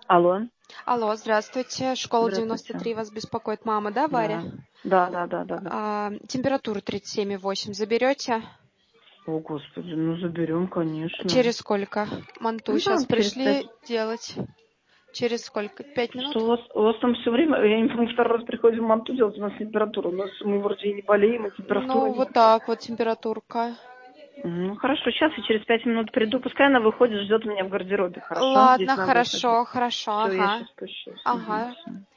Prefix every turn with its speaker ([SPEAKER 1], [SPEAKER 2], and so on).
[SPEAKER 1] Алло,
[SPEAKER 2] Алло, здравствуйте. Школа
[SPEAKER 1] здравствуйте.
[SPEAKER 2] 93 вас беспокоит мама, да, Варя?
[SPEAKER 1] Да, да.
[SPEAKER 2] Температура 37,8 заберете?
[SPEAKER 1] О, Господи, ну заберем, конечно.
[SPEAKER 2] Через сколько? Манту
[SPEAKER 1] Ну
[SPEAKER 2] сейчас
[SPEAKER 1] да, через 5.
[SPEAKER 2] пришли делать. Через сколько? 5 минут?
[SPEAKER 1] Что у вас там все время, я не помню, второй раз приходим манту делать, у нас температура. Мы вроде и не болеем, и температуры
[SPEAKER 2] Ну,
[SPEAKER 1] нет.
[SPEAKER 2] вот так вот температурка.
[SPEAKER 1] Ну хорошо, сейчас я через 5 минут приду. Пускай она выходит, ждет меня в гардеробе, хорошо? Здесь
[SPEAKER 2] Ладно,
[SPEAKER 1] на выходе.
[SPEAKER 2] хорошо,
[SPEAKER 1] Все, я
[SPEAKER 2] ага.
[SPEAKER 1] сейчас спущусь.
[SPEAKER 2] Ага.
[SPEAKER 1] Всё.